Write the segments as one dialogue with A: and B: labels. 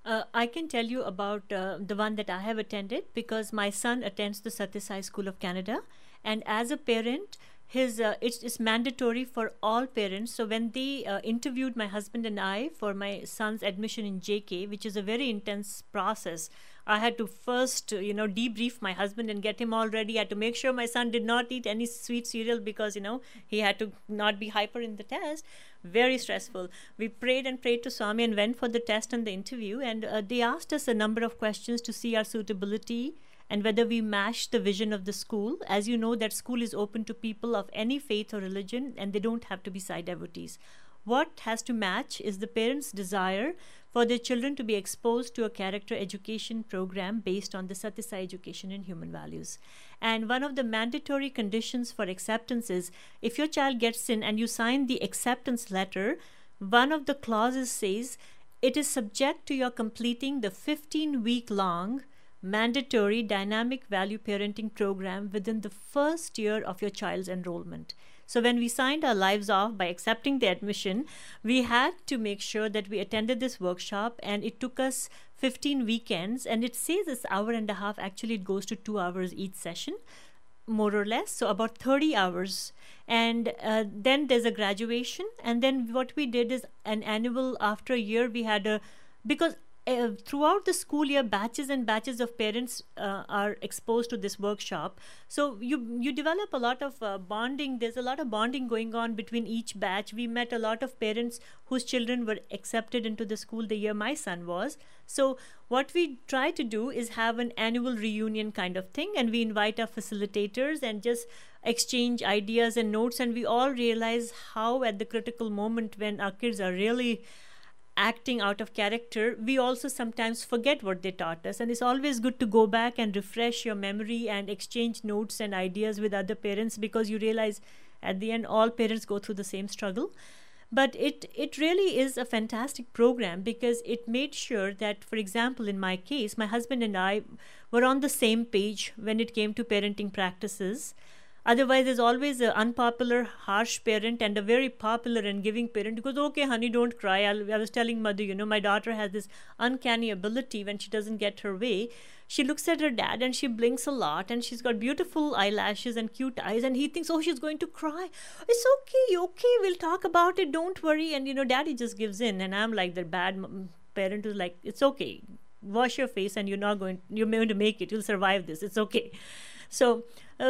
A: I can tell you about the one that I have attended because my son attends the Satyai Sai School of Canada, and as a parent, his it's mandatory for all parents. So when they interviewed my husband and I for my son's admission in JK, which is a very intense process, I had to first, debrief my husband and get him all ready. I had to make sure my son did not eat any sweet cereal because, he had to not be hyper in the test. Very stressful. We prayed and prayed to Swami and went for the test and the interview. And they asked us a number of questions to see our suitability and whether we matched the vision of the school. As you know, that school is open to people of any faith or religion, and they don't have to be Sai devotees. What has to match is the parents' desire for their children to be exposed to a character education program based on the Satyai Sai education and human values. And one of the mandatory conditions for acceptance is if your child gets in and you sign the acceptance letter, one of the clauses says it is subject to your completing the 15-week-long mandatory dynamic value parenting program within the first year of your child's enrollment. So when we signed our lives off by accepting the admission, we had to make sure that we attended this workshop, and it took us 15 weekends, and it says it's hour and a half. Actually, it goes to 2 hours each session, more or less, so about 30 hours. And then there's a graduation, and then what we did is an annual, after a year, we had because throughout the school year, batches and batches of parents are exposed to this workshop. So you develop a lot of bonding. There's a lot of bonding going on between each batch. We met a lot of parents whose children were accepted into the school the year my son was. So what we try to do is have an annual reunion kind of thing, and we invite our facilitators and just exchange ideas and notes, and we all realize how at the critical moment when our kids are really acting out of character, we also sometimes forget what they taught us. And it's always good to go back and refresh your memory and exchange notes and ideas with other parents, because you realize at the end all parents go through the same struggle. But it really is a fantastic program, because it made sure that, for example, in my case, my husband and I were on the same page when it came to parenting practices. Otherwise, there's always an unpopular, harsh parent and a very popular and giving parent who goes, okay, honey, don't cry. I was telling mother, my daughter has this uncanny ability when she doesn't get her way. She looks at her dad and she blinks a lot, and she's got beautiful eyelashes and cute eyes, and he thinks, oh, she's going to cry. It's okay, we'll talk about it, don't worry. And, daddy just gives in. And I'm like the bad parent who's like, it's okay. Wash your face and you're going to make it. You'll survive this. It's okay. So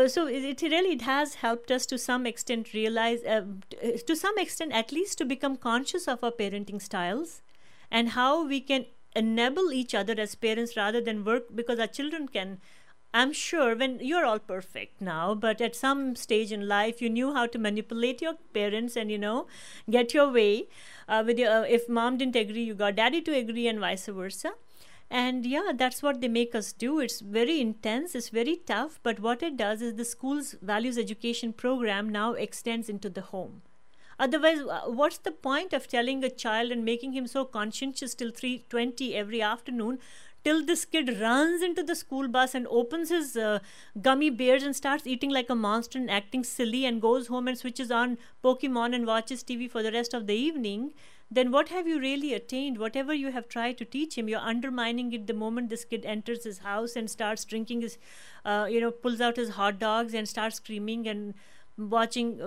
A: it has helped us to some extent realize, to some extent at least, to become conscious of our parenting styles and how we can enable each other as parents rather than work, because our children can, I'm sure, when you're all perfect now, but at some stage in life you knew how to manipulate your parents and get your way with your, if mom didn't agree, you got daddy to agree, and vice versa. And yeah, that's what they make us do. It's very intense, it's very tough, but what it does is the school's values education program now extends into the home. Otherwise, what's the point of telling a child and making him so conscientious till 3:20 every afternoon, till this kid runs into the school bus and opens his gummy bears and starts eating like a monster and acting silly and goes home and switches on Pokemon and watches TV for the rest of the evening? Then what have you really attained? Whatever you have tried to teach him, you're undermining it the moment this kid enters his house and starts drinking his, pulls out his hot dogs and starts screaming and watching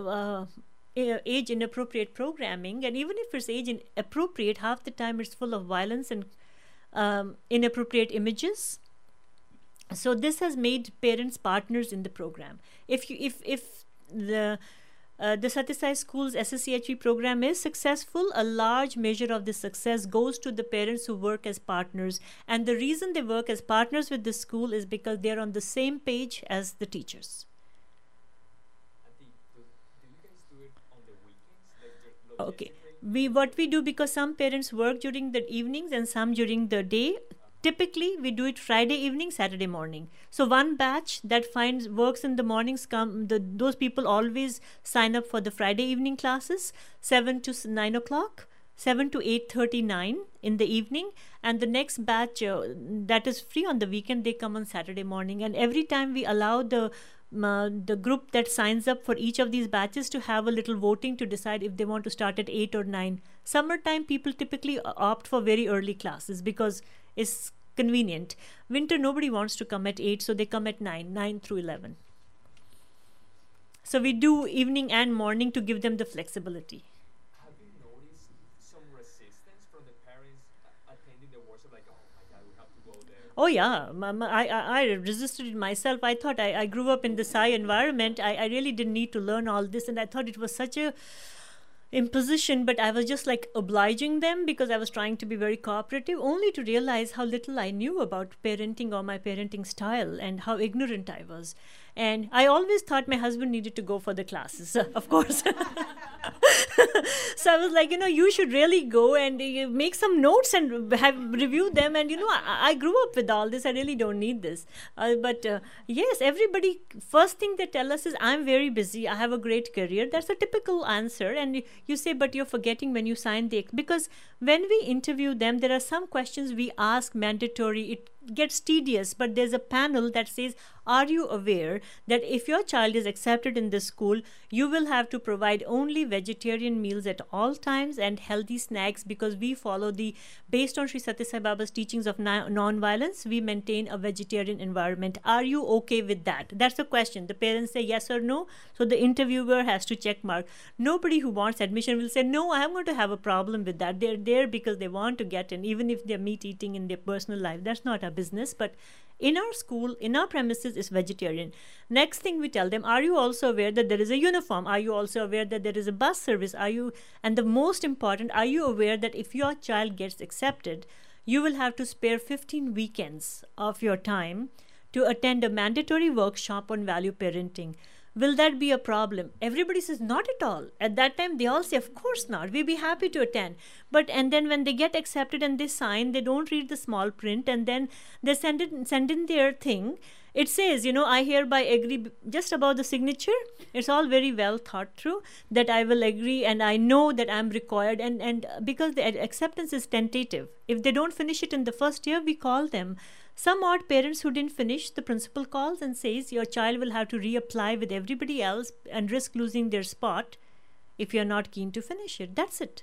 A: age inappropriate programming. And even if it's age inappropriate, half the time it's full of violence and inappropriate images. So this has made parents partners in the program. If the Satyai Sai School's SSCHV program is successful, a large measure of the success goes to the parents who work as partners. And the reason they work as partners with the school is because they're on the same page as the teachers.
B: Do you guys do it on the weekends?
A: Okay. What we do, because some parents work during the evenings and some during the day, typically we do it Friday evening, Saturday morning. So one batch that works in the mornings, those people always sign up for the Friday evening classes, 7 to 9 o'clock, 7 to 8:39 in the evening. And the next batch that is free on the weekend, they come on Saturday morning. And every time we allow the the group that signs up for each of these batches to have a little voting to decide if they want to start at 8 or 9. Summertime, people typically opt for very early classes because it's convenient. Winter, nobody wants to come at 8, so they come at 9 through 11. So we do evening and morning to give them the flexibility.
B: Have you noticed some resistance from the parents attending the workshop? Like, oh my God, we have to go there.
A: Oh yeah, I resisted it myself. I thought I grew up in the Sai environment. I really didn't need to learn all this, and I thought it was such a imposition, but I was just like obliging them because I was trying to be very cooperative, only to realize how little I knew about parenting or my parenting style and how ignorant I was. And I always thought my husband needed to go for the classes, of course. So I was like, you should really go and make some notes and have review them. And I grew up with all this. I really don't need this. But yes, everybody, first thing they tell us is, I'm very busy. I have a great career. That's a typical answer. And you say, but you're forgetting when you sign because when we interview them, there are some questions we ask mandatory. It gets tedious, but there's a panel that says, are you aware that if your child is accepted in this school, you will have to provide only vegetarian meals at all times and healthy snacks, because we follow based on Sri Satya Sai Baba's teachings of non-violence, we maintain a vegetarian environment. Are you okay with that? That's the question. The parents say yes or no. So the interviewer has to check mark. Nobody who wants admission will say, no, I am going to have a problem with that. They're there because they want to get in, even if they're meat eating in their personal life. That's not our business. But in our school, in our premises, is vegetarian. Next thing we tell them, are you also aware that there is a uniform? Are you also aware that there is a bus service? And the most important, are you aware that if your child gets accepted, you will have to spare 15 weekends of your time to attend a mandatory workshop on value parenting? Will that be a problem? Everybody says, not at all. At that time, they all say, of course not. We'd be happy to attend. And then when they get accepted and they sign, they don't read the small print, and then they send in their thing. It says, I hereby agree, just about the signature. It's all very well thought through, that I will agree and I know that I'm required. And because the acceptance is tentative, if they don't finish it in the first year, we call them. Some odd parents who didn't finish, the principal calls and says, your child will have to reapply with everybody else and risk losing their spot if you're not keen to finish it. That's it.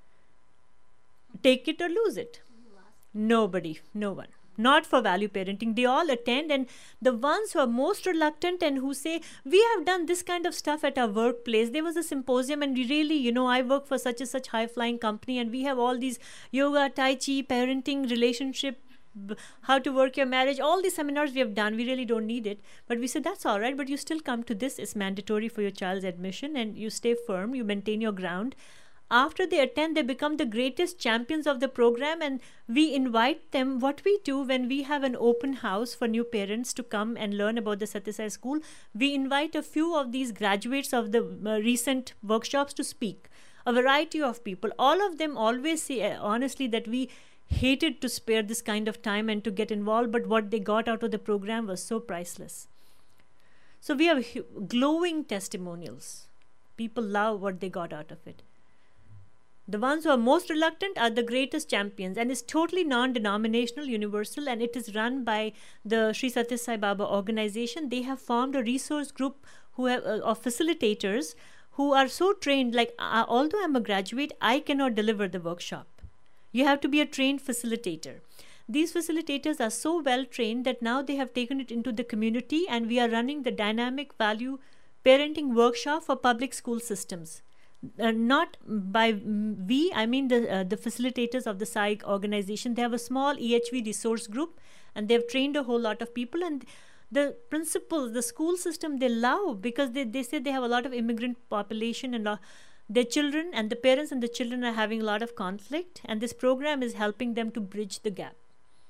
A: Take it or lose it. Nobody, no one. Not for value parenting. They all attend, and the ones who are most reluctant and who say, we have done this kind of stuff at our workplace. There was a symposium and we really, I work for such and such high-flying company and we have all these yoga, tai chi, parenting, relationship, how to work your marriage, all these seminars we have done. We really don't need it. But we said, that's all right, but you still come to this. It's mandatory for your child's admission, and you stay firm, you maintain your ground. After they attend, they become the greatest champions of the program, and we invite them. What we do when we have an open house for new parents to come and learn about the Satya Sai School, we invite a few of these graduates of the recent workshops to speak. A variety of people. All of them always say honestly that we hated to spare this kind of time and to get involved, but what they got out of the program was so priceless. So we have glowing testimonials. People love what they got out of it. The ones who are most reluctant are the greatest champions, and it's totally non-denominational, universal, and it is run by the Sri Satya Sai Baba organization. They have formed a resource group of facilitators who are so trained, like although I'm a graduate, I cannot deliver the workshop. You have to be a trained facilitator. These facilitators are so well trained that now they have taken it into the community, and we are running the dynamic value parenting workshop for public school systems. Not by we, I mean the facilitators of the Sai organization. They have a small EHV resource group, and they've trained a whole lot of people. And the principals, the school system, they love, because they say they have a lot of immigrant population, and their children and the parents and the children are having a lot of conflict, and this program is helping them to bridge the gap.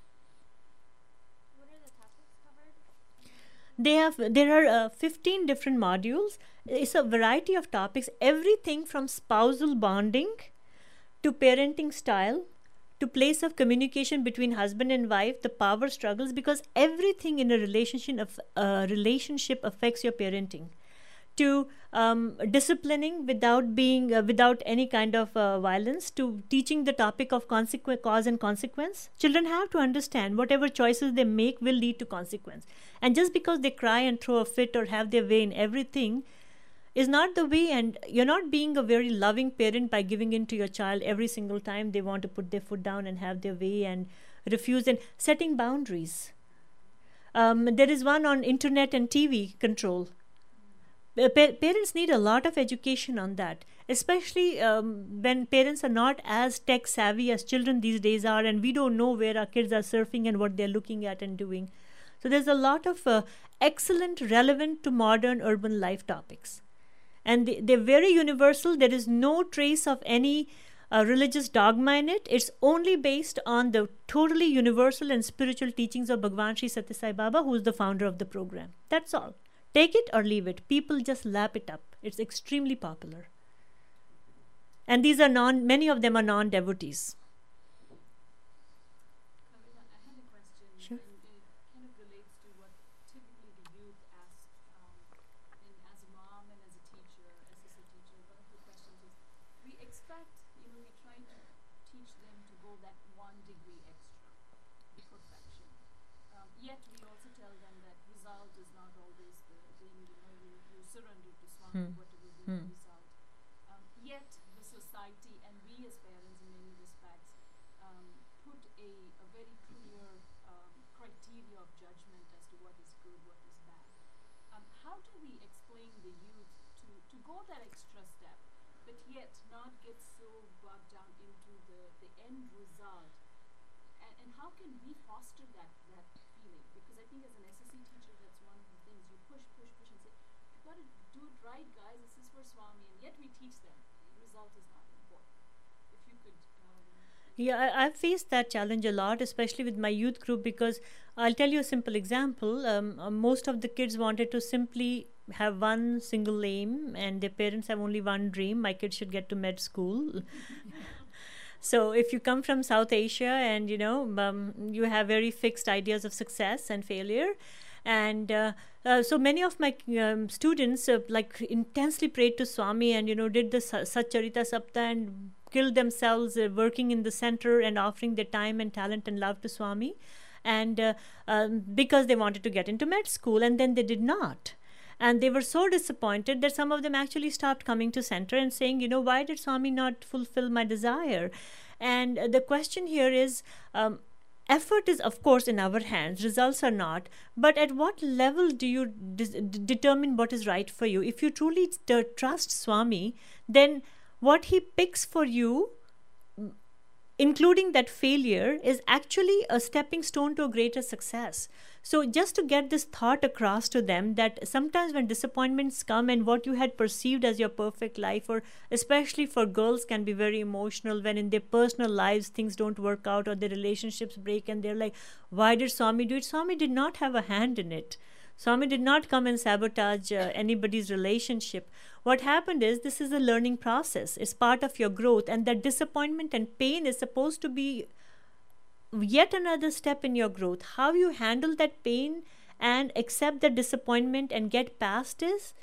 C: What are the topics covered?
A: There are 15 different modules. It's a variety of topics, everything from spousal bonding to parenting style to place of communication between husband and wife, the power struggles, because everything in a relationship affects your parenting. to disciplining without being without any kind of violence, to teaching the topic of cause and consequence. Children have to understand whatever choices they make will lead to consequence, and just because they cry and throw a fit or have their way in everything is not the way. And you're not being a very loving parent by giving in to your child every single time they want to put their foot down and have their way and refuse, and setting boundaries. There is one on internet and TV control. Parents need a lot of education on that, especially when parents are not as tech savvy as children these days are, and we don't know where our kids are surfing and what they're looking at and doing. So there's a lot of excellent, relevant to modern urban life topics. And they're very universal. There is no trace of any religious dogma in it. It's only based on the totally universal and spiritual teachings of Bhagwan Sri Satya Sai Baba, who is the founder of the program. That's all. Take it or leave it. People just lap it up. It's extremely popular. And these are many of them are non-devotees.
C: Kavita, I had a question.
A: Sure.
C: And it kind of relates to what typically the youth ask. And as a mom and as a teacher, SSA teacher, one of the questions is, we expect, we try to teach them to go that 1 degree extra, the perfection. Yet we also tell them that result is not always the you surrender to Swami, whatever be the result. Yet the society and we as parents in many respects put a very clear criteria of judgment as to what is good, what is bad. How do we explain the youth to go that extra step, but yet not get so bogged down into the end result? And how can we foster that feeling? Because I think as an SSC teacher, that's one of the things you push and say, you've got to do it right, guys. This is for Swami, and yet we teach them the result is not important. If you could.
A: Yeah, I've faced that challenge a lot, especially with my youth group, because I'll tell you a simple example. Most of the kids wanted to simply have one single aim, and their parents have only one dream: my kids should get to med school. So if you come from South Asia and you have very fixed ideas of success and failure, and so many of my students intensely prayed to Swami and did the Satcharita Sapta and killed themselves working in the center and offering their time and talent and love to Swami, and because they wanted to get into med school, and then they did not. And they were so disappointed that some of them actually stopped coming to center and saying, why did Swami not fulfill my desire? And the question here is, effort is, of course, in our hands. Results are not. But at what level do you determine what is right for you? If you truly trust Swami, then what he picks for you, including that failure, is actually a stepping stone to a greater success. So just to get this thought across to them that sometimes when disappointments come and what you had perceived as your perfect life, or especially for girls, can be very emotional when in their personal lives things don't work out or their relationships break and they're like, why did Swami do it? Swami did not have a hand in it. Swami did not come and sabotage anybody's relationship. What happened is, this is a learning process. It's part of your growth, and that disappointment and pain is supposed to be yet another step in your growth. How you handle that pain and accept the disappointment and get past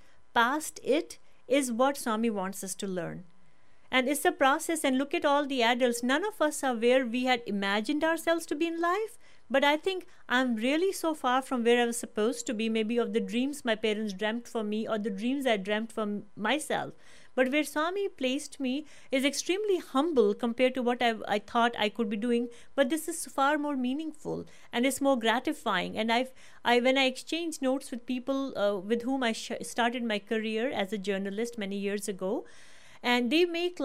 A: it is what Swami wants us to learn. And it's a process. And look at all the adults. None of us are where we had imagined ourselves to be in life. But I think I'm really so far from where I was supposed to be, maybe of the dreams my parents dreamt for me or the dreams I dreamt for myself. But where Swami placed me is extremely humble compared to what I thought I could be doing. But this is far more meaningful and it's more gratifying. And when I exchange notes with people with whom I started my career as a journalist many years ago, and they make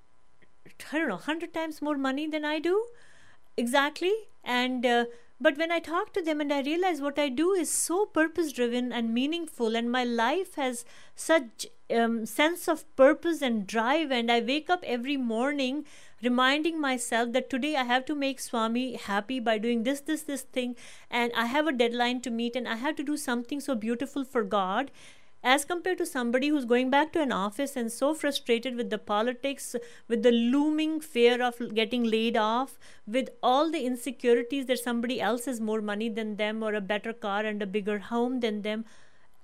A: 100 times more money than I do. Exactly. And but when I talk to them and I realize what I do is so purpose driven and meaningful, and my life has such sense of purpose and drive, and I wake up every morning reminding myself that today I have to make Swami happy by doing this thing, and I have a deadline to meet and I have to do something so beautiful for God, as compared to somebody who's going back to an office and so frustrated with the politics, with the looming fear of getting laid off, with all the insecurities that somebody else has more money than them or a better car and a bigger home than them.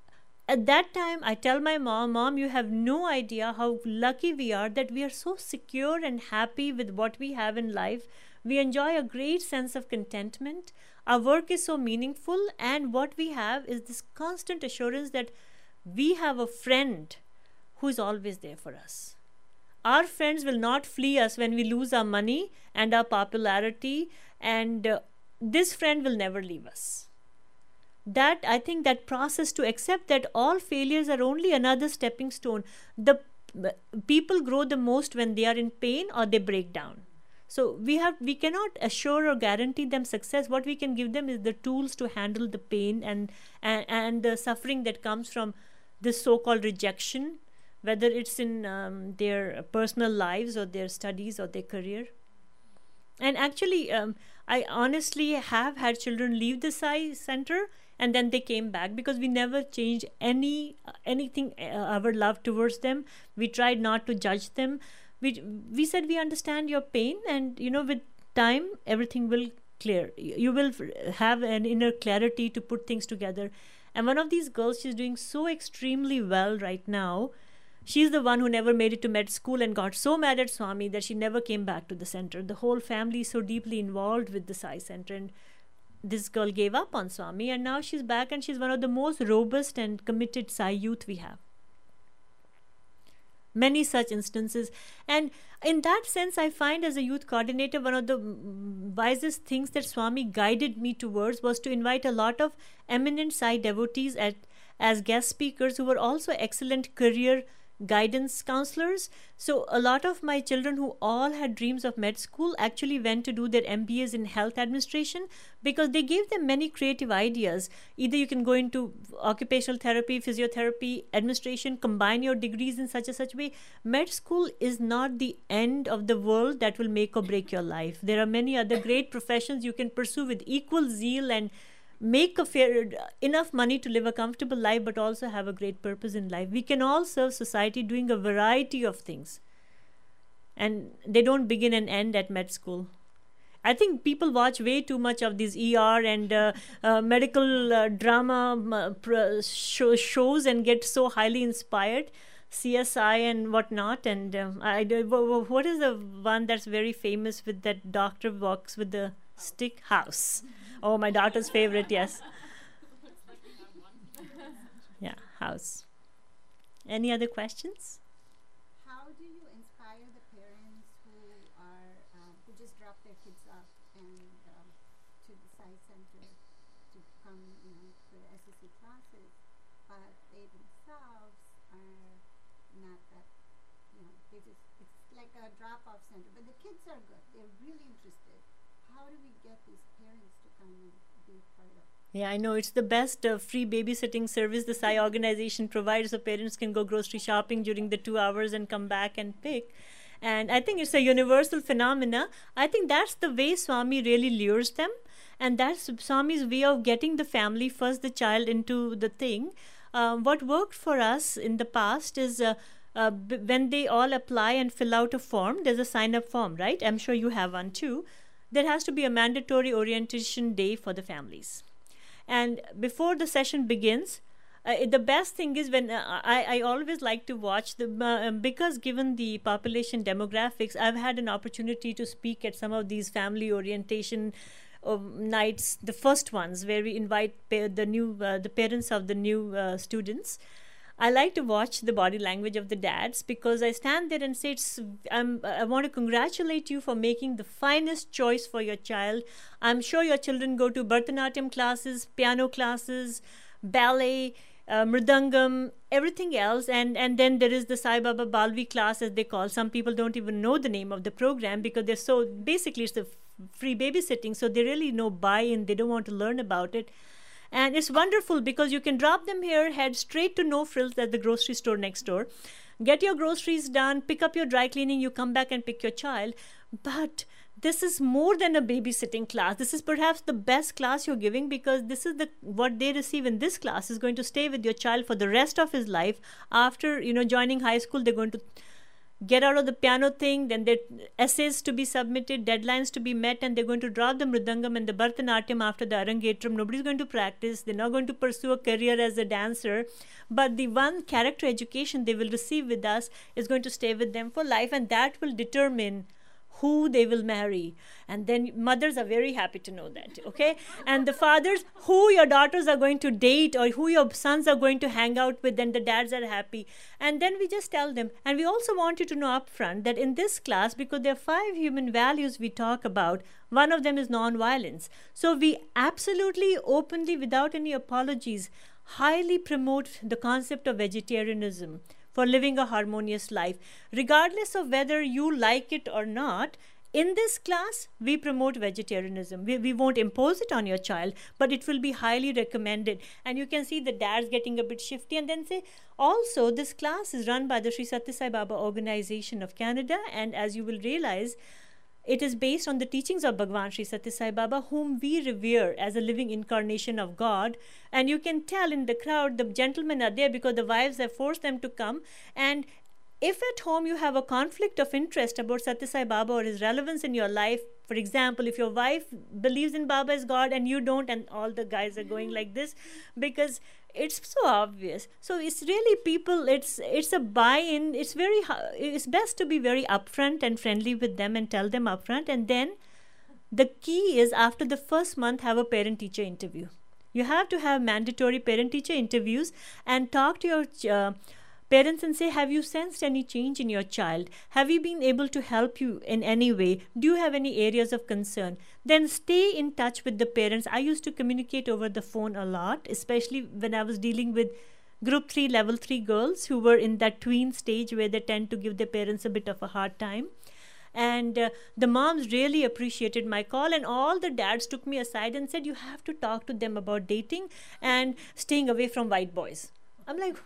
A: at that time, I tell my mom, Mom, you have no idea how lucky we are that we are so secure and happy with what we have in life. We enjoy a great sense of contentment. Our work is so meaningful, and what we have is this constant assurance that we have a friend who is always there for us. Our friends will not flee us when we lose our money and our popularity, and this friend will never leave us. That, I think, that process to accept that all failures are only another stepping stone. The people grow the most when they are in pain or they break down. So we cannot assure or guarantee them success. What we can give them is the tools to handle the pain and the suffering that comes from this so-called rejection, whether it's in their personal lives or their studies or their career. And actually, I honestly have had children leave the Sai Center and then they came back, because we never changed anything, our love towards them. We tried not to judge them. We said we understand your pain, and with time everything will clear. You will have an inner clarity to put things together. And one of these girls, she's doing so extremely well right now. She's the one who never made it to med school and got so mad at Swami that she never came back to the center. The whole family is so deeply involved with the Sai Center, and this girl gave up on Swami, and now she's back, and she's one of the most robust and committed Sai youth we have. Many such instances. And in that sense, I find as a youth coordinator, one of the wisest things that Swami guided me towards was to invite a lot of eminent Sai devotees as guest speakers who were also excellent career guidance counselors. So a lot of my children who all had dreams of med school actually went to do their MBAs in health administration, because they gave them many creative ideas. Either you can go into occupational therapy, physiotherapy, administration, combine your degrees in such and such way. Med school is not the end of the world that will make or break your life. There are many other great professions you can pursue with equal zeal and make enough money to live a comfortable life, but also have a great purpose in life. We can all serve society doing a variety of things, and they don't begin and end at med school. I think people watch way too much of these ER and medical drama shows and get so highly inspired, CSI and whatnot. And what is the one that's very famous with that doctor walks with the stick? House. Oh, my daughter's favorite, yes. Yeah, House. Any other questions?
D: How do you inspire the parents who just drop their kids off and to the Sai Center to come, for the SSC classes, but they themselves are not that, it's like a drop-off center, but the kids are good. They're really interested. How do we get these parents to come and be part of?
A: Yeah, I know. It's the best free babysitting service the Sai organization provides, so parents can go grocery shopping during the 2 hours and come back and pick. And I think it's a universal phenomena. I think that's the way Swami really lures them. And that's Swami's way of getting the family, first the child, into the thing. What worked for us in the past is when they all apply and fill out a form, there's a sign-up form, right? I'm sure you have one too. There has to be a mandatory orientation day for the families. And before the session begins, the best thing is when I always like to watch because given the population demographics, I've had an opportunity to speak at some of these family orientation nights, the first ones where we invite the parents of the new students. I like to watch the body language of the dads, because I stand there and say, I want to congratulate you for making the finest choice for your child. I'm sure your children go to Bharatanatyam classes, piano classes, ballet, mridangam, everything else. And then there is the Sai Baba Balvi class, as they call. Some people don't even know the name of the program because they're so, basically it's the free babysitting. So they really no buy-in. They don't want to learn about it. And it's wonderful because you can drop them here, head straight to No Frills at the grocery store next door, get your groceries done, pick up your dry cleaning, you come back and pick your child. But this is more than a babysitting class. This is perhaps the best class you're giving, because this is what they receive in this class is going to stay with your child for the rest of his life. After, joining high school, they're going to get out of the piano thing, then their essays to be submitted, deadlines to be met, and they're going to drop the mridangam and the Bharatanatyam after the Arangetram. Nobody's going to practice. They're not going to pursue a career as a dancer. But the one character education they will receive with us is going to stay with them for life, and that will determine who they will marry. And then mothers are very happy to know that, okay? And the fathers, who your daughters are going to date or who your sons are going to hang out with, then the dads are happy. And then we just tell them. And we also want you to know upfront that in this class, because there are 5 human values we talk about, one of them is non-violence. So we absolutely, openly, without any apologies, highly promote the concept of vegetarianism for living a harmonious life. Regardless of whether you like it or not, in this class, we promote vegetarianism. We won't impose it on your child, but it will be highly recommended. And you can see the dads getting a bit shifty and then say, also, this class is run by the Sri Sathya Sai Baba Organization of Canada, and as you will realize, it is based on the teachings of Bhagwan Sri Sathya Sai Baba, whom we revere as a living incarnation of God. And you can tell in the crowd, the gentlemen are there because the wives have forced them to come. And if at home you have a conflict of interest about Sathya Sai Baba or his relevance in your life, for example, if your wife believes in Baba as God and you don't, and all the guys are going like this because it's so obvious. So it's really people, it's a buy-in. It's best to be very upfront and friendly with them and tell them upfront. And then the key is, after the first month, have a parent-teacher interview. You have to have mandatory parent-teacher interviews and talk to your parents and say, have you sensed any change in your child? Have you been able to help you in any way? Do you have any areas of concern? Then stay in touch with the parents. I used to communicate over the phone a lot, especially when I was dealing with group 3, level 3 girls who were in that tween stage where they tend to give their parents a bit of a hard time. And the moms really appreciated my call, and all the dads took me aside and said, you have to talk to them about dating and staying away from white boys. I'm like,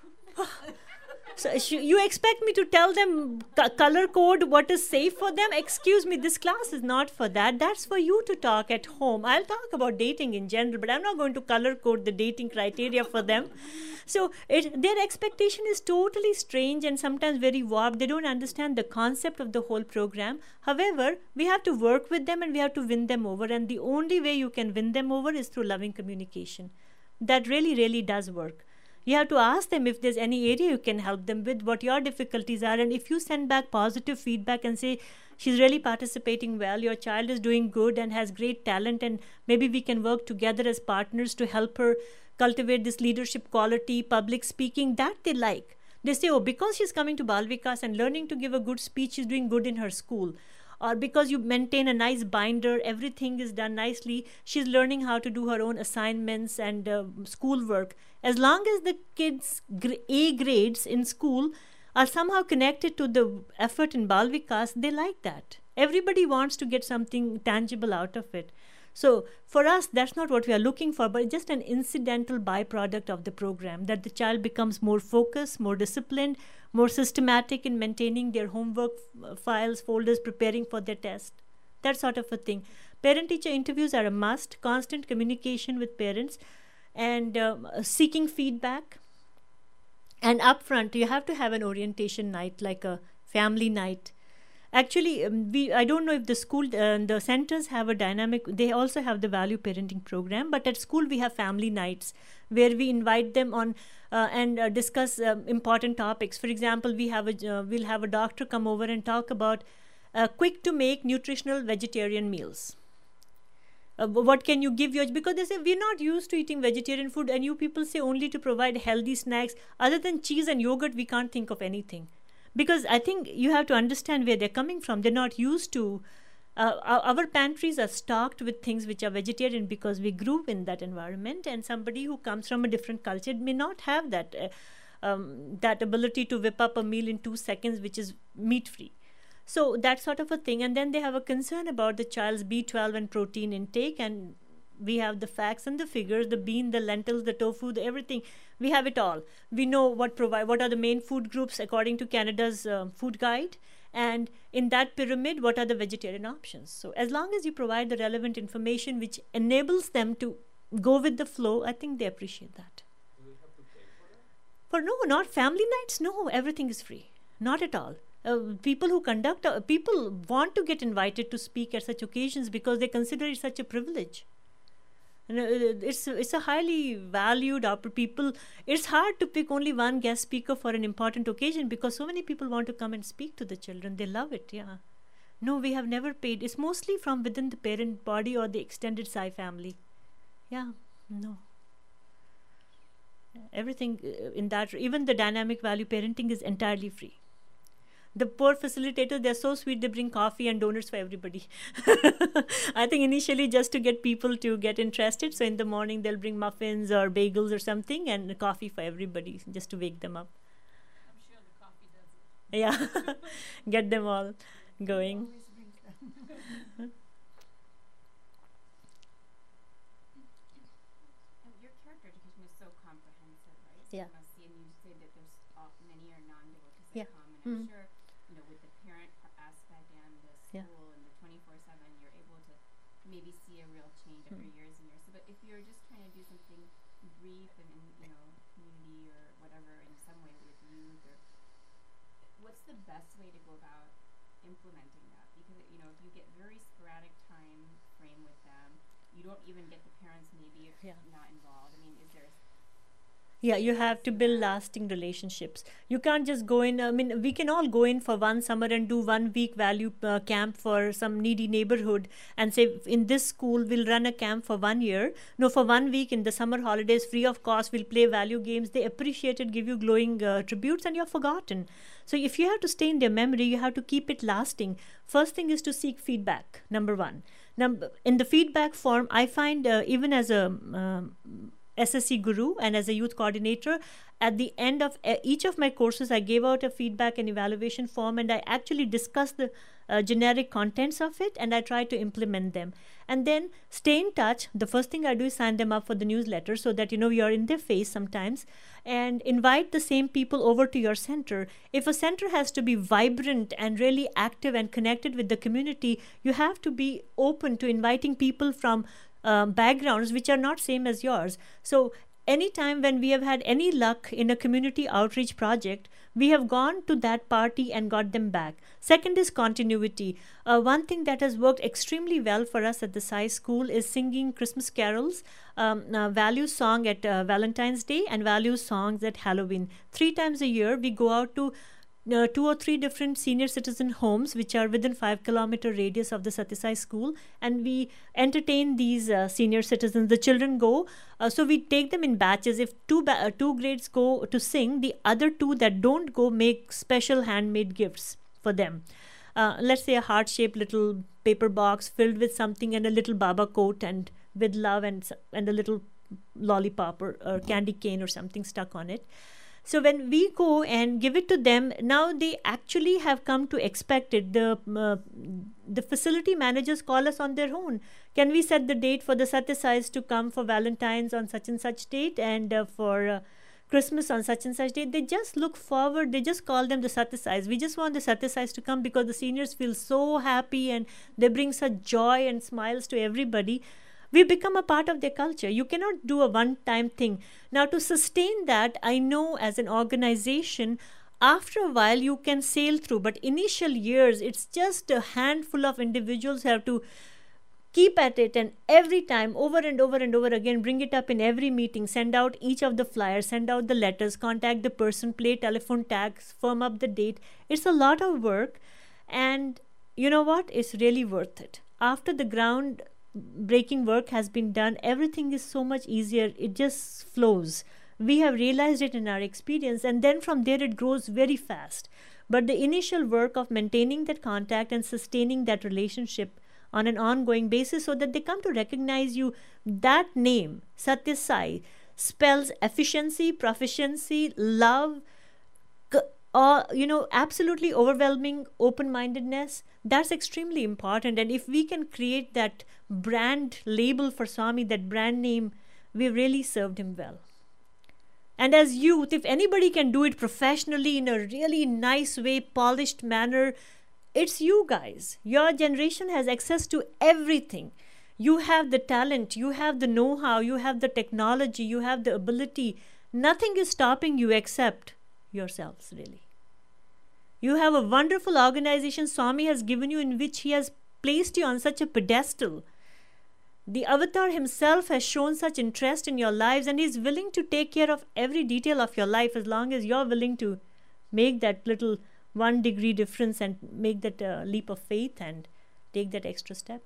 A: so you expect me to tell them color code what is safe for them? Excuse me, this class is not for that. That's for you to talk at home. I'll talk about dating in general, but I'm not going to color code the dating criteria for them. So their expectation is totally strange and sometimes very warped. They don't understand the concept of the whole program. However, we have to work with them and we have to win them over. And the only way you can win them over is through loving communication. That really, really does work. You have to ask them if there's any area you can help them with, what your difficulties are. And if you send back positive feedback and say, she's really participating well, your child is doing good and has great talent, and maybe we can work together as partners to help her cultivate this leadership quality, public speaking, that they like. They say, oh, because she's coming to Bal Vikas and learning to give a good speech, she's doing good in her school. Or because you maintain a nice binder, everything is done nicely, she's learning how to do her own assignments and schoolwork. As long as the kids' A grades in school are somehow connected to the effort in Bal Vikas, they like that. Everybody wants to get something tangible out of it. So for us, that's not what we are looking for, but just an incidental byproduct of the program, that the child becomes more focused, more disciplined, more systematic in maintaining their homework files, folders, preparing for their test, that sort of a thing. Parent-teacher interviews are a must, constant communication with parents, and seeking feedback. And upfront, you have to have an orientation night, like a family night. Actually, I don't know if the school, the centers have a dynamic, they also have the value parenting program, but at school we have family nights where we invite them on and discuss important topics. For example, we'll have a doctor come over and talk about quick to make nutritional vegetarian meals. What can you give because they say we're not used to eating vegetarian food, and you people say only to provide healthy snacks. Other than cheese and yogurt, we can't think of anything. Because I think you have to understand where they're coming from. They're not used to, our pantries are stocked with things which are vegetarian because we grew in that environment, and somebody who comes from a different culture may not have that, that ability to whip up a meal in 2 seconds which is meat-free. So that sort of a thing. And then they have a concern about the child's B12 and protein intake, and we have the facts and the figures, the bean, the lentils, the tofu, the everything. We have it all. We know what are the main food groups according to Canada's food guide. And in that pyramid, what are the vegetarian options? So as long as you provide the relevant information which enables them to go with the flow, I think they appreciate that.
B: Do they have to pay for that?
A: For no, not family nights. No, everything is free. Not at all. People who conduct, people want to get invited to speak at such occasions because they consider it such a privilege. It's a highly valued people. It's hard to pick only one guest speaker for an important occasion because so many people want to come and speak to the children. They love it. Yeah. No, we have never paid. It's mostly from within the parent body or the extended Sai family. Yeah. No. Everything in that, even the dynamic value parenting is entirely free. The poor facilitators, they're so sweet, they bring coffee and donuts for everybody. I think initially just to get people to get interested. So in the morning, they'll bring muffins or bagels or something and coffee for everybody just to wake them up.
C: I'm sure the coffee does it.
A: Yeah, get them all going.
D: Always brings them.
E: And your character education is so comprehensive, right? So
A: Yeah.
E: you must see, and you say that there's many are non-devotees
A: Yeah.
E: that come, and
A: Mhm.
E: I'm sure, you know, with the parent aspect and the
A: Yeah.
E: school and the 24/7, you're able to maybe see a real change after years and years. So, but if you're just trying to do something brief and in, you know, community or whatever in some way with youth, or what's the best way to go about implementing that? Because you know, if you get very sporadic time frame with them, you don't even get the parents maybe if
A: Yeah.
E: not involved. I mean, is there
A: Yeah, you have to build lasting relationships. You can't just go in. I mean, we can all go in for one summer and do 1 week value camp for some needy neighborhood and say, in this school, we'll run a camp for 1 year. No, for 1 week in the summer holidays, free of cost, we'll play value games. They appreciate it, give you glowing tributes, and you're forgotten. So if you have to stay in their memory, you have to keep it lasting. First thing is to seek feedback, number one. In the feedback form, I find even as a SSC guru and as a youth coordinator, at the end of each of my courses, I gave out a feedback and evaluation form, and I actually discussed the generic contents of it, and I try to implement them. And then stay in touch. The first thing I do is sign them up for the newsletter so that, you know, you're in their face sometimes, and invite the same people over to your center. If a center has to be vibrant and really active and connected with the community, you have to be open to inviting people from backgrounds which are not same as yours. So anytime when we have had any luck in a community outreach project, we have gone to that party and got them back. Second is continuity. One thing that has worked extremely well for us at the Sai School is singing Christmas carols, value song at Valentine's Day and value songs at Halloween. 3 times a year we go out to 2 or 3 different senior citizen homes which are within 5-kilometer radius of the Satya Sai School, and we entertain these senior citizens. The children go, so we take them in batches. If two grades go to sing, the other 2 that don't go make special handmade gifts for them. Let's say a heart-shaped little paper box filled with something and a little Baba coat and with love and a little lollipop or candy cane or something stuck on it. So when we go and give it to them, now they actually have come to expect it. The facility managers call us on their own. Can we set the date for the Satya Sais to come for Valentine's on such and such date, and for Christmas on such and such date? They just look forward. They just call them the Satya Sais. We just want the Satya Sais to come because the seniors feel so happy and they bring such joy and smiles to everybody. We become a part of their culture. You cannot do a one-time thing. Now, to sustain that, I know as an organization, after a while you can sail through, but initial years, it's just a handful of individuals who have to keep at it, and every time, over and over and over again, bring it up in every meeting, send out each of the flyers, send out the letters, contact the person, play telephone tags, firm up the date. It's a lot of work, and you know what? It's really worth it. After the ground breaking work has been done, everything is so much easier. It just flows. We have realized it in our experience, and then from there it grows very fast. But the initial work of maintaining that contact and sustaining that relationship on an ongoing basis so that they come to recognize you, that name, Satya Sai, spells efficiency, proficiency, love, absolutely overwhelming open-mindedness. That's extremely important. And if we can create that brand label for Swami, that brand name, we've really served him well. And as youth, if anybody can do it professionally in a really nice way, polished manner, it's you guys. Your generation has access to everything. You have the talent, you have the know-how, you have the technology, you have the ability. Nothing is stopping you except yourselves, really. You have a wonderful organization Swami has given you, in which he has placed you on such a pedestal. The avatar himself has shown such interest in your lives, and he is willing to take care of every detail of your life as long as you're willing to make that little 1 degree difference and make that leap of faith and take that extra step.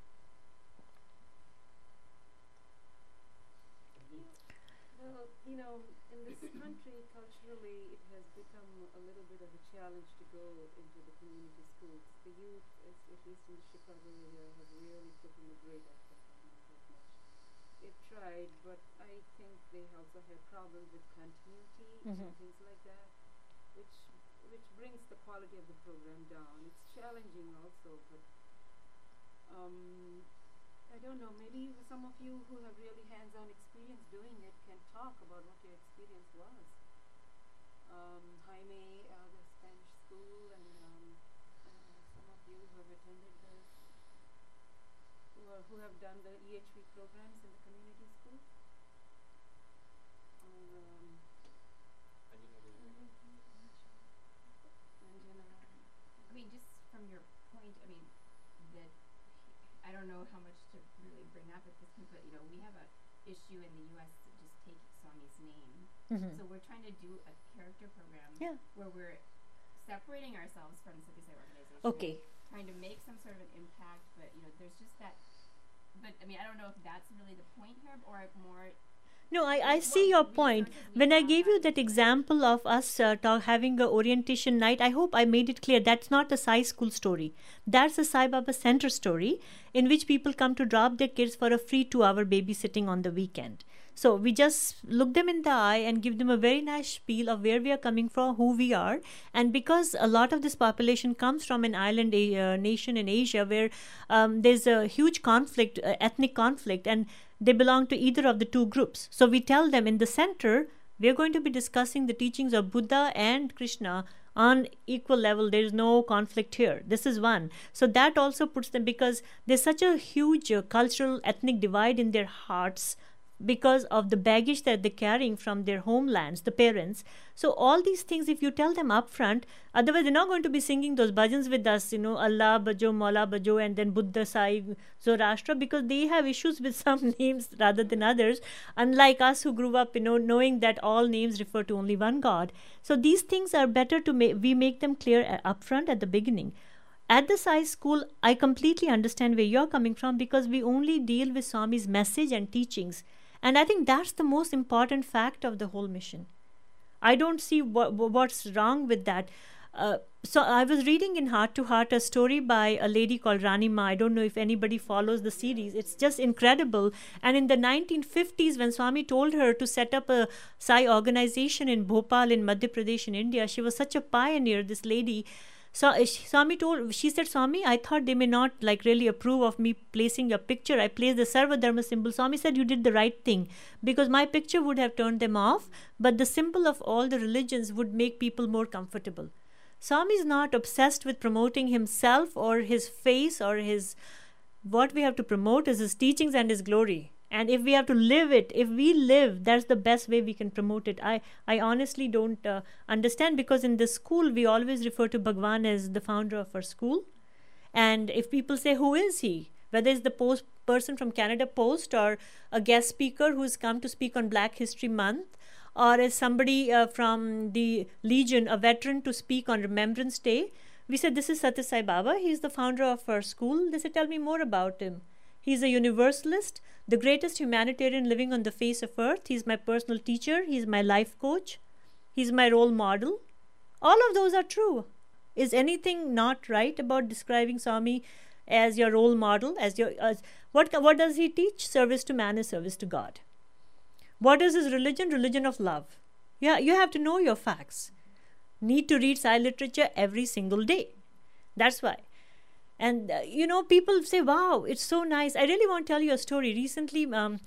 C: Well, you know, in this country, culturally, it has become a little bit of a challenge to go into the community schools. The youth, at least in the Chicago area, have really put in a great effort on it as much. They've tried, but I think they also have problems with continuity and things like that, which brings the quality of the program down. It's challenging also, but I don't know, maybe some of you who have really hands-on experience doing it can talk about what your experience was. Jaime, the Spanish school, and some of you who have attended who have done the EHV programs in the community schools. Or
E: I mean, just from your point, I mean, that I don't know how much to really bring up at this point, but you know, we have a issue in the U.S. to just take Swami's name. So we're trying to do a character program where we're separating ourselves from the Satyasai organization.
A: Okay.
E: Trying to make some sort of an impact, but you know, there's just that. But I mean, I don't know if that's really the point here, or more.
A: No, I see your point. When I gave you that example of us having a orientation night, I hope I made it clear that's not a Sai school story. That's a Sai Baba Center story, in which people come to drop their kids for a free 2-hour babysitting on the weekend. So we just look them in the eye and give them a very nice spiel of where we are coming from, who we are. And because a lot of this population comes from an island nation in Asia where there's a huge conflict, ethnic conflict, and they belong to either of the two groups. So we tell them in the center, we're going to be discussing the teachings of Buddha and Krishna on equal level. There is no conflict here. This is one. So that also puts them, because there's such a huge cultural, ethnic divide in their hearts because of the baggage that they're carrying from their homelands, the parents. So all these things, if you tell them upfront, otherwise they're not going to be singing those bhajans with us, you know, Allah Bajo, Maula Bajo, and then Buddha Sai, Zoroaster, because they have issues with some names rather than others, unlike us who grew up, you know, knowing that all names refer to only one God. So these things are better to we make them clear upfront at the beginning. At the Sai school, I completely understand where you're coming from, because we only deal with Swami's message and teachings. And I think that's the most important fact of the whole mission. I don't see what's wrong with that. So I was reading in Heart to Heart a story by a lady called Rani Ma. I don't know if anybody follows the series. It's just incredible. And in the 1950s, when Swami told her to set up a Sai organization in Bhopal in Madhya Pradesh in India, she was such a pioneer, this lady. So she said, Swami, I thought they may not like really approve of me placing your picture. I placed the Sarva Dharma symbol. Swami said, you did the right thing, because my picture would have turned them off, but the symbol of all the religions would make people more comfortable. Swami is not obsessed with promoting himself or his face or his, what we have to promote is his teachings and his glory. And if we have to live it, if we live, that's the best way we can promote it. I honestly don't understand, because in the school, we always refer to Bhagwan as the founder of our school. And if people say, who is he? Whether it's the person from Canada Post, or a guest speaker who's come to speak on Black History Month, or as somebody from the Legion, a veteran, to speak on Remembrance Day, we said, this is Satya Sai Baba. He's the founder of our school. They said, tell me more about him. He's a universalist, the greatest humanitarian living on the face of earth. He's my personal teacher. He's my life coach. He's my role model. All of those are true. Is anything not right about describing Swami as your role model? What does he teach? Service to man is service to God. What is his religion? Religion of love. Yeah, you have to know your facts. Need to read Sai literature every single day. That's why. And, you know, people say, wow, it's so nice. I really want to tell you a story. Recently,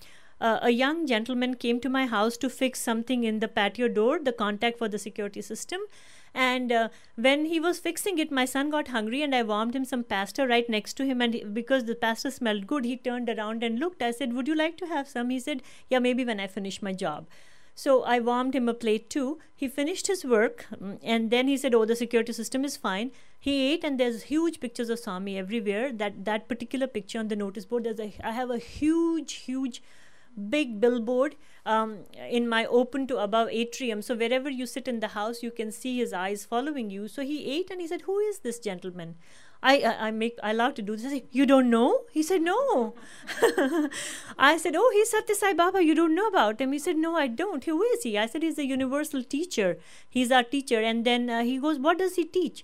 A: a young gentleman came to my house to fix something in the patio door, the contact for the security system. And when he was fixing it, my son got hungry, and I warmed him some pasta right next to him. And because the pasta smelled good, he turned around and looked. I said, would you like to have some? He said, yeah, maybe when I finish my job. So I warmed him a plate too. He finished his work, and then he said, "Oh, the security system is fine." He ate, and there's huge pictures of Swami everywhere. That particular picture on the notice board, I have a huge big billboard in my open to above atrium. So wherever you sit in the house, you can see his eyes following you. So he ate, and he said, "Who is this gentleman?" I allowed to do this. I said, "You don't know?" He said, "No." I said, "Oh, he's Satya Sai Baba. You don't know about him?" He said, "No, I don't." "Who is he?" I said, "He's a universal teacher. He's our teacher." And then he goes, "What does he teach?"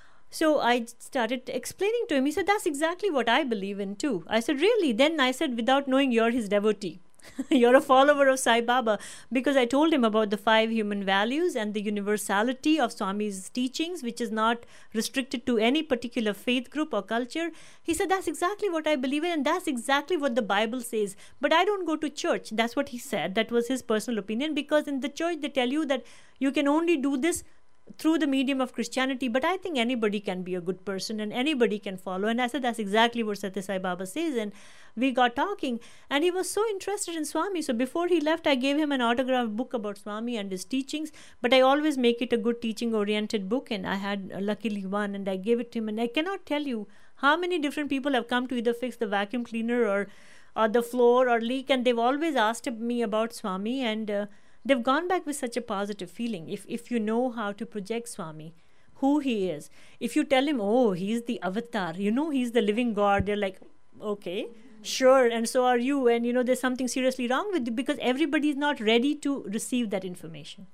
A: So I started explaining to him. He said, "That's exactly what I believe in too." I said, "Really?" Then I said, "Without knowing, you're his devotee." You're a follower of Sai Baba, because I told him about the 5 human values and the universality of Swami's teachings, which is not restricted to any particular faith group or culture. He said, "That's exactly what I believe in, and that's exactly what the Bible says. But I don't go to church." That's what he said. That was his personal opinion, because in the church they tell you that you can only do this through the medium of Christianity, but I think anybody can be a good person and anybody can follow. And I said, "That's exactly what Satya Sai Baba says." And we got talking, and he was so interested in Swami. So before he left, I gave him an autographed book about Swami and his teachings, but I always make it a good teaching oriented book, and I had luckily one, and I gave it to him. And I cannot tell you how many different people have come to either fix the vacuum cleaner or the floor or leak, and they've always asked me about Swami, and they've gone back with such a positive feeling. If you know how to project Swami, who he is, if you tell him, "Oh, he's the avatar, he's the living God," they're like, "Okay, sure, and so are you, and there's something seriously wrong with you," because everybody is not ready to receive that information.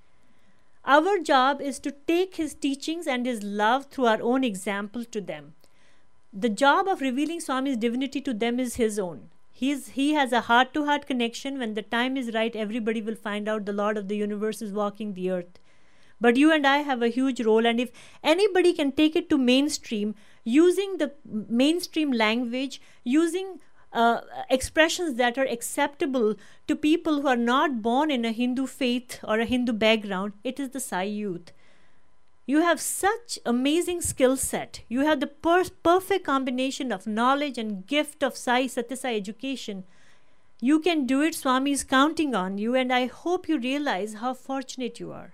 A: Our job is to take his teachings and his love through our own example to them. The job of revealing Swami's divinity to them is his own. He has a heart-to-heart connection. When the time is right, everybody will find out the Lord of the universe is walking the earth. But you and I have a huge role, and if anybody can take it to mainstream, using the mainstream language, using expressions that are acceptable to people who are not born in a Hindu faith or a Hindu background, it is the Sai youth. You have such amazing skill set. You have the perfect combination of knowledge and gift of Sai Satya Sai education. You can do it. Swami is counting on you, and I hope you realize how fortunate you are.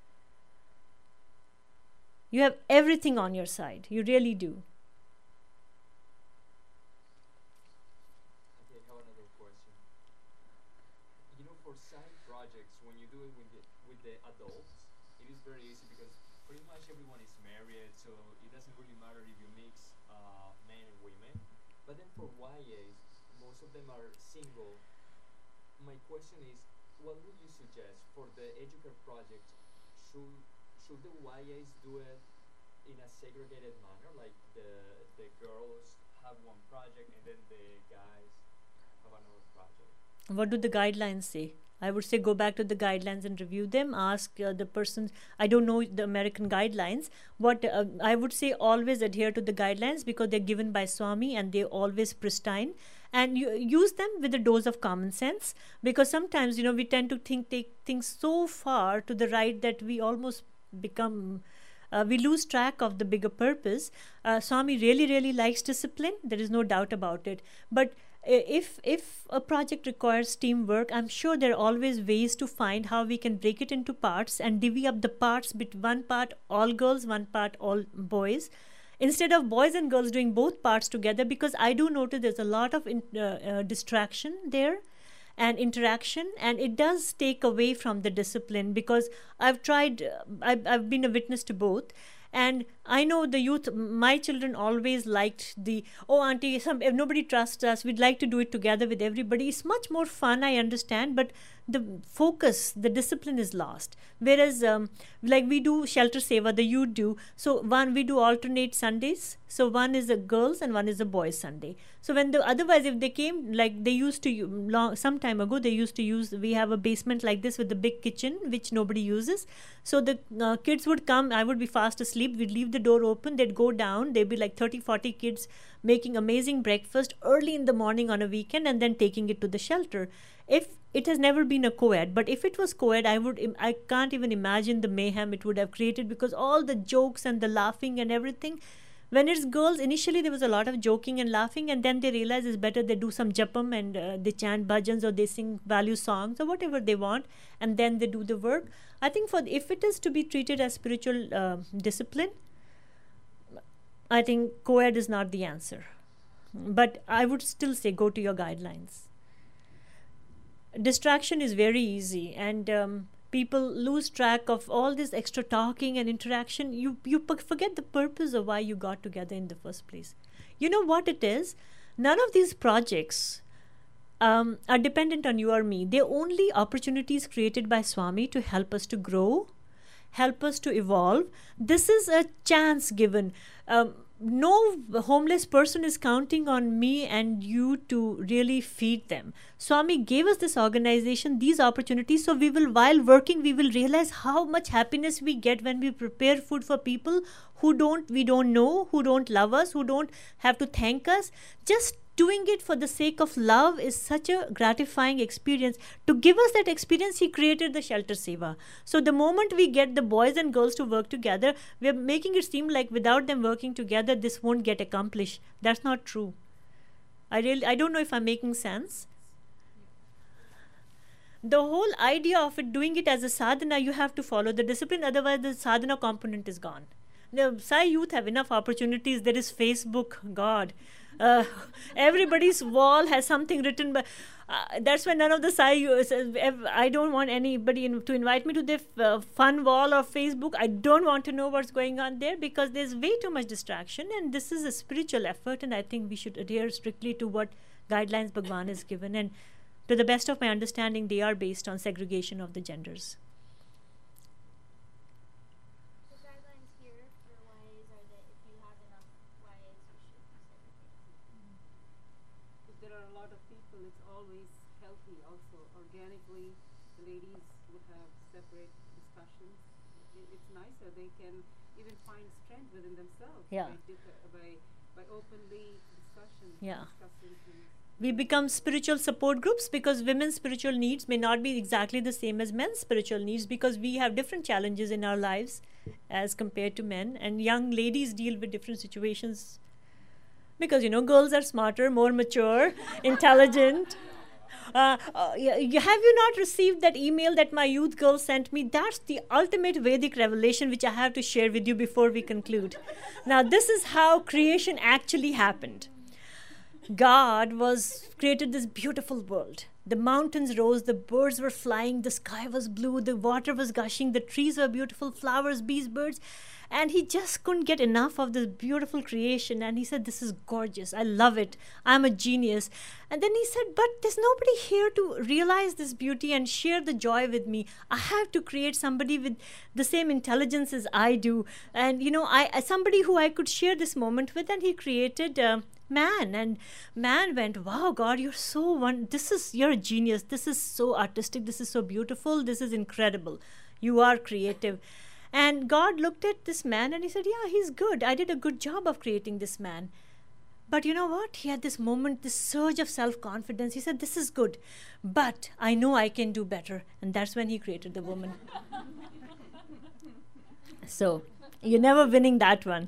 A: You have everything on your side. You really do.
B: Okay, I have another question. For side projects, when you do it with the adults, it is very easy because pretty much everyone is married, so it doesn't really matter if you mix men and women. But then for YAs, most of them are single. My question is, what would you suggest for the Educare project? Should the YAs do it in a segregated manner, like the girls have one project and then the guys have another project?
A: What do the guidelines say? I would say go back to the guidelines and review them. Ask the person. I don't know the American guidelines. What I would say, always adhere to the guidelines, because they're given by Swami and they're always pristine. And you use them with a dose of common sense, because sometimes we tend to take things so far to the right that we almost become. We lose track of the bigger purpose. Swami really likes discipline. There is no doubt about it. But if a project requires teamwork, I'm sure there are always ways to find how we can break it into parts and divvy up the parts, one part all girls, one part all boys, instead of boys and girls doing both parts together, because I do notice there's a lot of distraction there and interaction, and it does take away from the discipline, because I've I've been a witness to both. And I know the youth, my children always liked "Oh, auntie, if nobody trusts us, we'd like to do it together with everybody." It's much more fun, I understand, but the focus, the discipline is lost. Whereas, like we do shelter seva, the youth do. So we do alternate Sundays. So one is a girls and one is a boys Sunday. So otherwise, if they came, like they used to, some time ago, they used to we have a basement like this with the big kitchen, which nobody uses. So the kids would come, I would be fast asleep, we'd leave the door open, they'd go down, there'd be like 30-40 kids making amazing breakfast early in the morning on a weekend, and then taking it to the shelter. If it has never been a co-ed, but if it was co-ed, I can't even imagine the mayhem it would have created, because all the jokes and the laughing and everything, When it's girls, initially there was a lot of joking and laughing, and then they realize it's better they do some japam and they chant bhajans or they sing value songs or whatever they want, and then they do the work. I think if it is to be treated as spiritual discipline, I think co-ed is not the answer. But I would still say go to your guidelines. Distraction is very easy, and people lose track of all this extra talking and interaction. You forget the purpose of why you got together in the first place. You know what it is? None of these projects are dependent on you or me. They're only opportunities created by Swami to help us to grow, help us to evolve. This is a chance given. No homeless person is counting on me and you to really feed them. Swami gave us this organization, these opportunities, so while working, we will realize how much happiness we get when we prepare food for people we don't know, who don't love us, who don't have to thank us. Just doing it for the sake of love is such a gratifying experience. To give us that experience, he created the shelter seva. So the moment we get the boys and girls to work together, we are making it seem like without them working together, this won't get accomplished. That's not true. I don't know if I'm making sense. The whole idea of doing it as a sadhana, you have to follow the discipline, otherwise the sadhana component is gone. The Sai youth have enough opportunities. There is Facebook, God. Everybody's wall has something written by. That's why none of the Sai. I don't want anybody to invite me to the fun wall of Facebook. I don't want to know what's going on there because there's way too much distraction, and this is a spiritual effort. And I think we should adhere strictly to what guidelines Bhagwan has given. And to the best of my understanding, they are based on segregation of the genders.
C: It's always healthy also. Organically, the ladies would have separate discussions. It's nicer. They can even find strength within themselves by openly discussing things.
A: We become spiritual support groups because women's spiritual needs may not be exactly the same as men's spiritual needs because we have different challenges in our lives as compared to men, and young ladies deal with different situations. Because, girls are smarter, more mature, intelligent. Have you not received that email that my youth girl sent me? That's the ultimate Vedic revelation which I have to share with you before we conclude. Now, this is how creation actually happened. God created this beautiful world. The mountains rose, the birds were flying, the sky was blue, the water was gushing, the trees were beautiful, flowers, bees, birds. And he just couldn't get enough of this beautiful creation. And he said, this is gorgeous. I love it. I'm a genius. And then he said, but there's nobody here to realize this beauty and share the joy with me. I have to create somebody with the same intelligence as I do. And, somebody who I could share this moment with. And he created man. And man went, wow, God, you're you're a genius. This is so artistic. This is so beautiful. This is incredible. You are creative. And God looked at this man and he said, yeah, he's good. I did a good job of creating this man. But you know what? He had this moment, this surge of self-confidence. He said, this is good, but I know I can do better. And that's when he created the woman. So, you're never winning that one.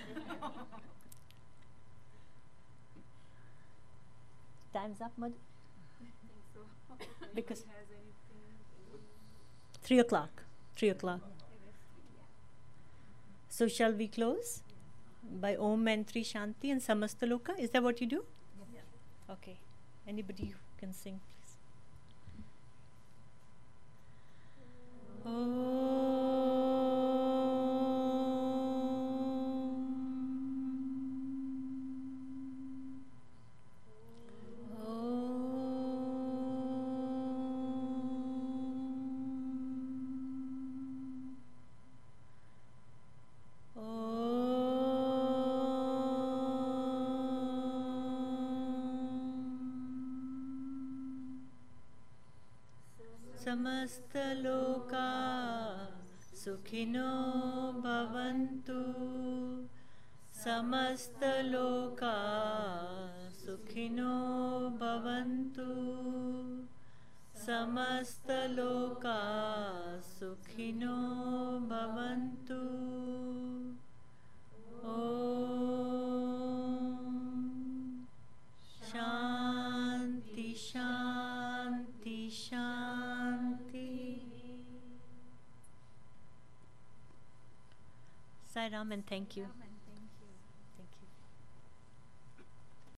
A: Time's up, Madhu?
C: I think so.
A: Because
C: Has anything?
A: 3 o'clock. 3 o'clock. So shall we close by Om and Tri Shanti and Samastaloka? Is that what you do?
C: Yeah.
A: Okay. Anybody who can sing, please. Samastaloka Sukhino Bhavantu. Samastaloka Sukhino Bhavantu. Samastaloka Sukhino Bhavantu. Om Sai Ram, and thank you.